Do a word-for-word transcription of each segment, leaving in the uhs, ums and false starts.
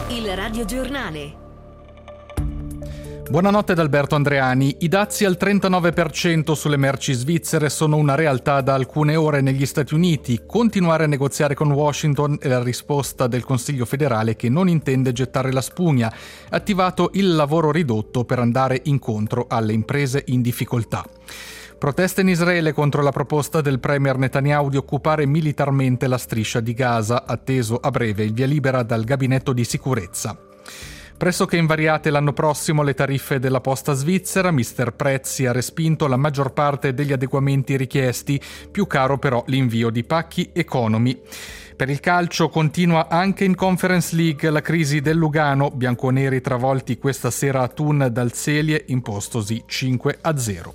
Il radiogiornale. Buonanotte da Alberto Andreani. I dazi al trentanove per cento sulle merci svizzere sono una realtà da alcune ore negli Stati Uniti. Continuare a negoziare con Washington è la risposta del Consiglio federale, che non intende gettare la spugna. Attivato il lavoro ridotto per andare incontro alle imprese in difficoltà. Proteste in Israele contro la proposta del premier Netanyahu di occupare militarmente la striscia di Gaza, atteso a breve il via libera dal gabinetto di sicurezza. Pressoché invariate l'anno prossimo le tariffe della posta svizzera, mister Prezzi ha respinto la maggior parte degli adeguamenti richiesti, più caro però l'invio di pacchi economy. Per il calcio continua anche in Conference League la crisi del Lugano, bianconeri travolti questa sera a Thun dal Celje, impostosi cinque a zero.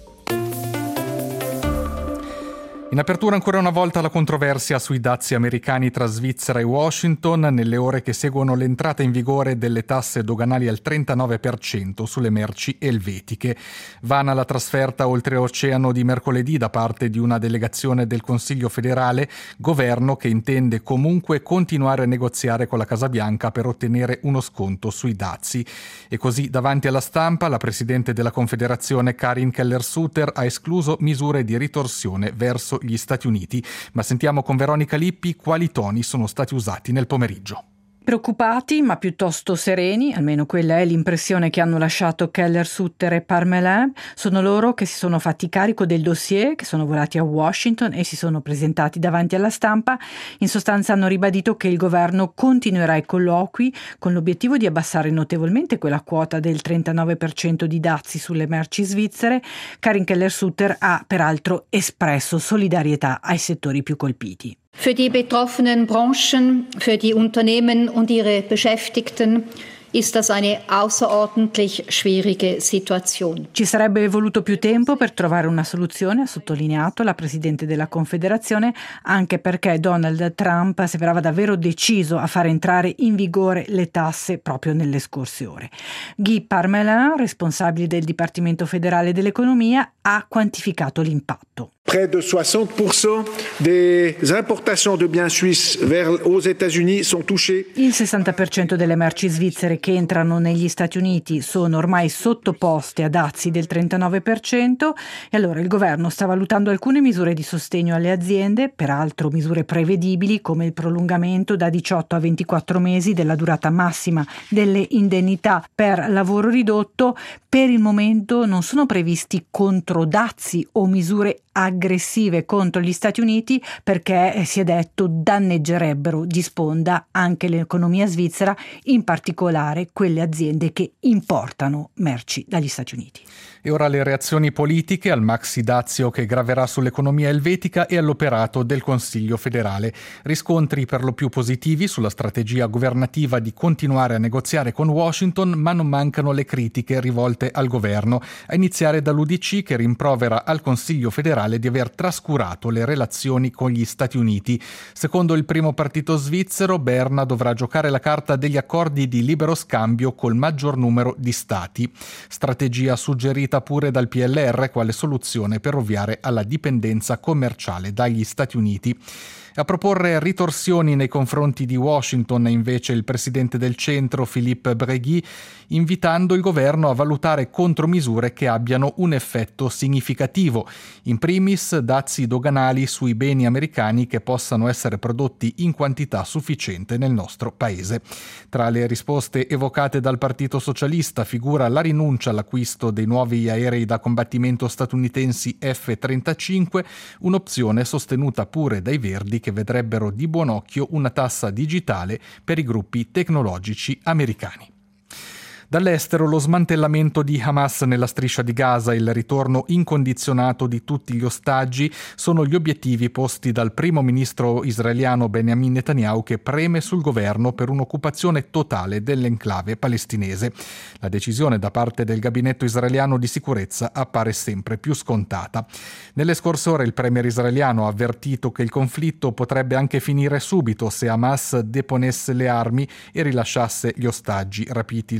In apertura ancora una volta la controversia sui dazi americani tra Svizzera e Washington nelle ore che seguono l'entrata in vigore delle tasse doganali al trentanove per cento sulle merci elvetiche. Vana la trasferta oltreoceano di mercoledì da parte di una delegazione del Consiglio federale, governo che intende comunque continuare a negoziare con la Casa Bianca per ottenere uno sconto sui dazi. E così davanti alla stampa la presidente della Confederazione Karin Keller-Sutter ha escluso misure di ritorsione verso gli Stati Uniti, ma sentiamo con Veronica Lippi quali toni sono stati usati nel pomeriggio. Preoccupati, ma piuttosto sereni, almeno quella è l'impressione che hanno lasciato Keller-Sutter e Parmelin. Sono loro che si sono fatti carico del dossier, che sono volati a Washington e si sono presentati davanti alla stampa. In sostanza hanno ribadito che il governo continuerà i colloqui con l'obiettivo di abbassare notevolmente quella quota del trentanove per cento di dazi sulle merci svizzere. Karin Keller-Sutter ha peraltro espresso solidarietà ai settori più colpiti. Für die betroffenen Branchen, für die Unternehmen und ihre Beschäftigten ist das eine außerordentlich schwierige Situation. Ci sarebbe voluto più tempo per trovare una soluzione, ha sottolineato la Presidente della Confederazione, anche perché Donald Trump sembrava davvero deciso a fare entrare in vigore le tasse proprio nelle scorse ore. Guy Parmelin, responsabile del Dipartimento federale dell'economia, ha quantificato l'impatto. Près de soixante pour cent des importations de biens suisses vers aux États-Unis sont touchées. Il sessanta per cento delle merci svizzere che entrano negli Stati Uniti sono ormai sottoposte a dazi del trentanove per cento e allora il governo sta valutando alcune misure di sostegno alle aziende, peraltro misure prevedibili come il prolungamento da diciotto a ventiquattro mesi della durata massima delle indennità per lavoro ridotto. Per il momento non sono previsti controdazi o misure aggressive contro gli Stati Uniti perché, si è detto, danneggerebbero di sponda anche l'economia svizzera, in particolare quelle aziende che importano merci dagli Stati Uniti. E ora le reazioni politiche al maxi dazio che graverà sull'economia elvetica e all'operato del Consiglio federale. Riscontri per lo più positivi sulla strategia governativa di continuare a negoziare con Washington, ma non mancano le critiche rivolte al governo, a iniziare dall'U D C che rimprovera al Consiglio federale di aver trascurato le relazioni con gli Stati Uniti. Secondo il primo partito svizzero, Berna dovrà giocare la carta degli accordi di libero scambio col maggior numero di stati. Strategia suggerita pure dal P L R quale soluzione per ovviare alla dipendenza commerciale dagli Stati Uniti. A proporre ritorsioni nei confronti di Washington è invece il presidente del centro Philippe Bregui, invitando il governo a valutare contromisure che abbiano un effetto significativo, in primis dazi doganali sui beni americani che possano essere prodotti in quantità sufficiente nel nostro paese. Tra le risposte evocate dal Partito Socialista figura la rinuncia all'acquisto dei nuovi aerei da combattimento statunitensi F trentacinque, un'opzione sostenuta pure dai Verdi che vedrebbero di buon occhio una tassa digitale per i gruppi tecnologici americani. Dall'estero lo smantellamento di Hamas nella striscia di Gaza e il ritorno incondizionato di tutti gli ostaggi sono gli obiettivi posti dal primo ministro israeliano Benjamin Netanyahu, che preme sul governo per un'occupazione totale dell'enclave palestinese. La decisione da parte del gabinetto israeliano di sicurezza appare sempre più scontata. Nelle scorse ore il premier israeliano ha avvertito che il conflitto potrebbe anche finire subito se Hamas deponesse le armi e rilasciasse gli ostaggi rapiti il sette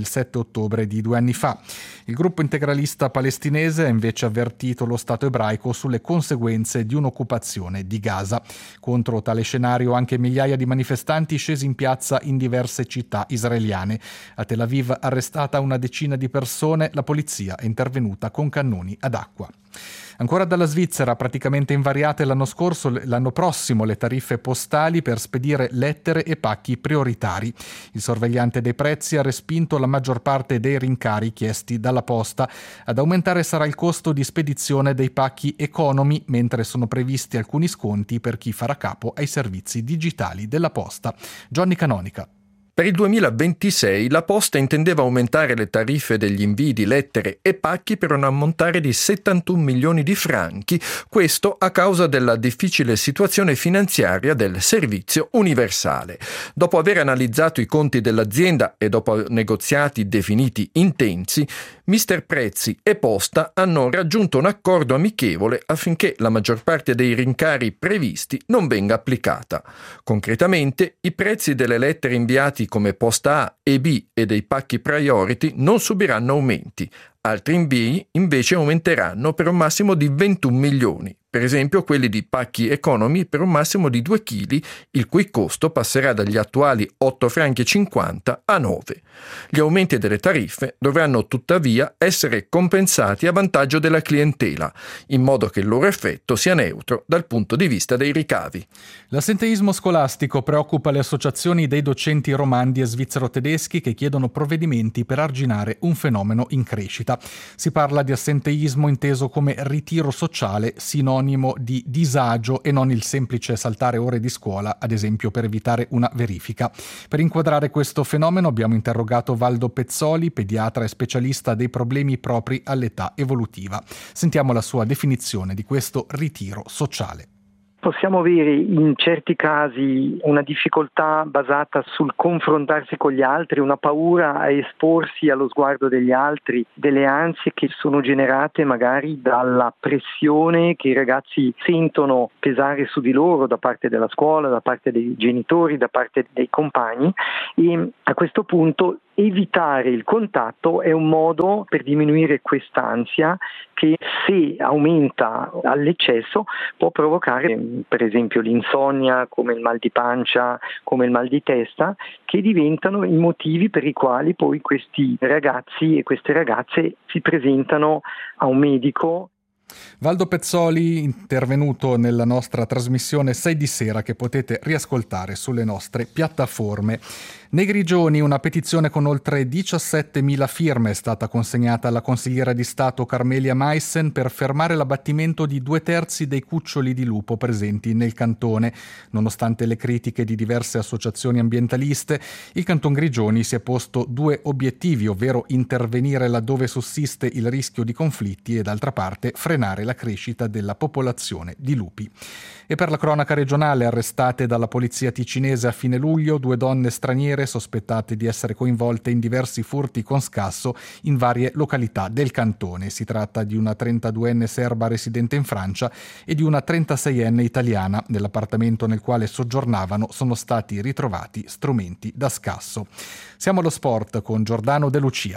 d'ottobre di due anni fa. Il gruppo integralista palestinese ha invece avvertito lo Stato ebraico sulle conseguenze di un'occupazione di Gaza. Contro tale scenario anche migliaia di manifestanti scesi in piazza in diverse città israeliane. A Tel Aviv, arrestata una decina di persone, la polizia è intervenuta con cannoni ad acqua. Ancora dalla Svizzera, praticamente invariate l'anno scorso, l'anno prossimo le tariffe postali per spedire lettere e pacchi prioritari. Il sorvegliante dei prezzi ha respinto la maggior parte dei rincari chiesti dalla posta. Ad aumentare sarà il costo di spedizione dei pacchi economy, mentre sono previsti alcuni sconti per chi farà capo ai servizi digitali della posta. Johnny Canonica. Per il duemilaventisei la Posta intendeva aumentare le tariffe degli invii di lettere e pacchi per un ammontare di settantuno milioni di franchi, questo a causa della difficile situazione finanziaria del servizio universale. Dopo aver analizzato i conti dell'azienda e dopo negoziati definiti intensi, Mister Prezzi e Posta hanno raggiunto un accordo amichevole affinché la maggior parte dei rincari previsti non venga applicata. Concretamente, i prezzi delle lettere inviati come Posta A e B e dei pacchi priority non subiranno aumenti. Altri invii invece aumenteranno per un massimo di ventuno milioni, per esempio quelli di pacchi economy per un massimo di due chili, il cui costo passerà dagli attuali otto franchi e cinquanta a nove. Gli aumenti delle tariffe dovranno tuttavia essere compensati a vantaggio della clientela, in modo che il loro effetto sia neutro dal punto di vista dei ricavi. L'assenteismo scolastico preoccupa le associazioni dei docenti romandi e svizzero-tedeschi che chiedono provvedimenti per arginare un fenomeno in crescita. Si parla di assenteismo inteso come ritiro sociale, sinonimo di disagio e non il semplice saltare ore di scuola, ad esempio per evitare una verifica. Per inquadrare questo fenomeno abbiamo interrogato Valdo Pezzoli, pediatra e specialista dei problemi propri all'età evolutiva. Sentiamo la sua definizione di questo ritiro sociale. Possiamo avere in certi casi una difficoltà basata sul confrontarsi con gli altri, una paura a esporsi allo sguardo degli altri, delle ansie che sono generate magari dalla pressione che i ragazzi sentono pesare su di loro da parte della scuola, da parte dei genitori, da parte dei compagni, e a questo punto evitare il contatto è un modo per diminuire quest'ansia che, se aumenta all'eccesso, può provocare per esempio l'insonnia, come il mal di pancia, come il mal di testa, che diventano i motivi per i quali poi questi ragazzi e queste ragazze si presentano a un medico. Valdo Pezzoli, intervenuto nella nostra trasmissione sei di sera, che potete riascoltare sulle nostre piattaforme. Nei Grigioni una petizione con oltre diciassettemila firme è stata consegnata alla consigliera di Stato Carmelia Meissen per fermare l'abbattimento di due terzi dei cuccioli di lupo presenti nel cantone. Nonostante le critiche di diverse associazioni ambientaliste, il Canton Grigioni si è posto due obiettivi, ovvero intervenire laddove sussiste il rischio di conflitti e, d'altra parte, frenare la crescita della popolazione di lupi. E per la cronaca regionale, arrestate dalla polizia ticinese a fine luglio due donne straniere sospettate di essere coinvolte in diversi furti con scasso in varie località del cantone. Si tratta di una trentaduenne serba residente in Francia e di una trentaseienne italiana. Nell'appartamento nel quale soggiornavano sono stati ritrovati strumenti da scasso. Siamo allo sport con Giordano De Lucia.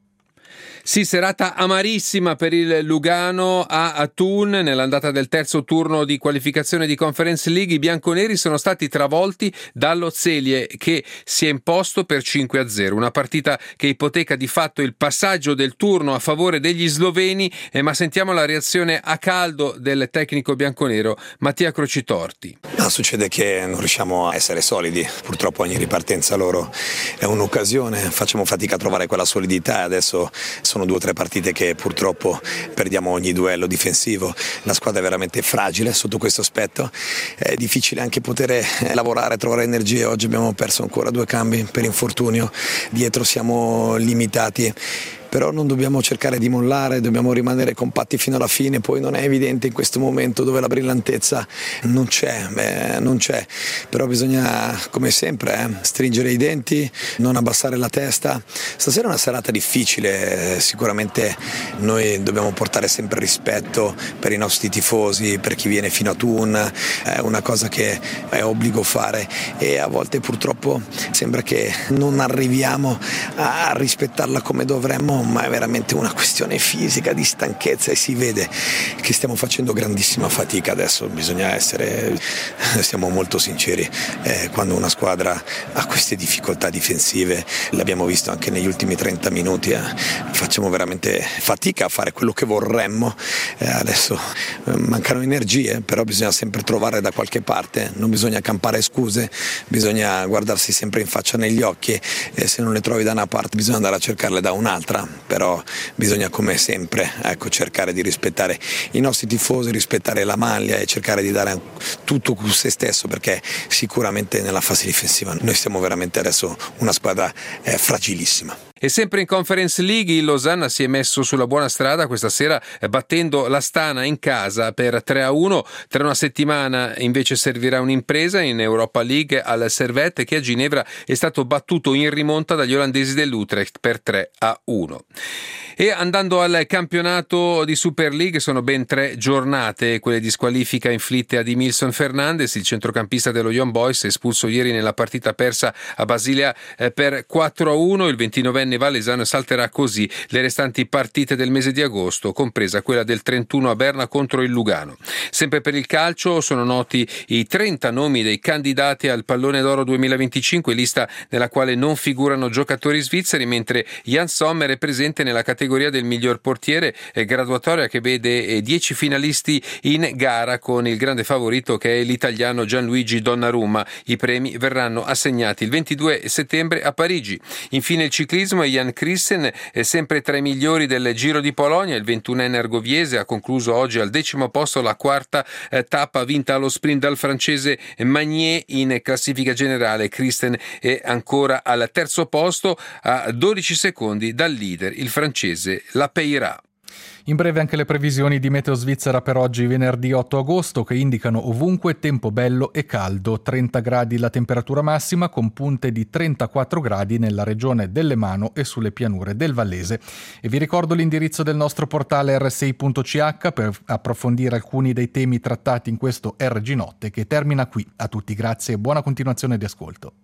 Sì, serata amarissima per il Lugano a Thun. Nell'andata del terzo turno di qualificazione di Conference League i bianconeri sono stati travolti dallo Celje, che si è imposto per cinque a zero. Una partita che ipoteca di fatto il passaggio del turno a favore degli sloveni, eh, ma sentiamo la reazione a caldo del tecnico bianconero Mattia Crocitorti. No, succede che non riusciamo a essere solidi. Purtroppo ogni ripartenza loro è un'occasione, facciamo fatica a trovare quella solidità e adesso sono due o tre partite che purtroppo perdiamo ogni duello difensivo. La squadra è veramente fragile sotto questo aspetto, è difficile anche poter lavorare, trovare energie. Oggi abbiamo perso ancora due cambi per infortunio, dietro siamo limitati. però non dobbiamo cercare di mollare, dobbiamo rimanere compatti fino alla fine. Poi non è evidente in questo momento dove la brillantezza non c'è, beh, non c'è, però bisogna come sempre eh, stringere i denti, non abbassare la testa. Stasera è una serata difficile, sicuramente noi dobbiamo portare sempre rispetto per i nostri tifosi, per chi viene fino a Thun, è una cosa che è obbligo fare e a volte purtroppo sembra che non arriviamo a rispettarla come dovremmo, ma è veramente una questione fisica, di stanchezza, e si vede che stiamo facendo grandissima fatica. Adesso bisogna essere, siamo molto sinceri, eh, quando una squadra ha queste difficoltà difensive, l'abbiamo visto anche negli ultimi trenta minuti, eh, facciamo veramente fatica a fare quello che vorremmo, eh, adesso eh, mancano energie, però bisogna sempre trovare da qualche parte, non bisogna campare scuse, bisogna guardarsi sempre in faccia negli occhi e se non le trovi da una parte bisogna andare a cercarle da un'altra, però bisogna come sempre ecco, cercare di rispettare i nostri tifosi, rispettare la maglia e cercare di dare tutto su se stesso, perché sicuramente nella fase difensiva noi siamo veramente adesso una squadra eh, fragilissima. E sempre in Conference League il Losanna si è messo sulla buona strada questa sera battendo l'Astana in casa per tre a uno. Tra una settimana invece servirà un'impresa in Europa League al Servette, che a Ginevra è stato battuto in rimonta dagli olandesi dell'Utrecht per tre a uno. E andando al campionato di Super League, sono ben tre giornate quelle di squalifica inflitte a Dimilson Fernandes, il centrocampista dello Young Boys, espulso ieri nella partita persa a Basilea per quattro a uno. Il ventinovenne valesano salterà così le restanti partite del mese di agosto, compresa quella del trentuno a Berna contro il Lugano. Sempre per il calcio sono noti i trenta nomi dei candidati al Pallone d'Oro duemilaventicinque, lista nella quale non figurano giocatori svizzeri, mentre Jan Sommer è presente nella categoria del miglior portiere, graduatoria che vede dieci finalisti in gara con il grande favorito che è l'italiano Gianluigi Donnarumma. I premi verranno assegnati il ventidue settembre a Parigi. Infine il ciclismo e Jan Christen è sempre tra i migliori del Giro di Polonia. Il ventunenne argoviese ha concluso oggi al decimo posto la quarta tappa vinta allo sprint dal francese Magnier. In classifica generale Christen è ancora al terzo posto a dodici secondi dal leader, il francese La Peira. In breve anche le previsioni di Meteo Svizzera per oggi venerdì otto agosto, che indicano ovunque tempo bello e caldo, trenta gradi la temperatura massima con punte di trentaquattro gradi nella regione dell'Emano e sulle pianure del Vallese. E vi ricordo l'indirizzo del nostro portale erre sei punto ci acca per approfondire alcuni dei temi trattati in questo R G Notte, che termina qui. A tutti grazie e buona continuazione di ascolto.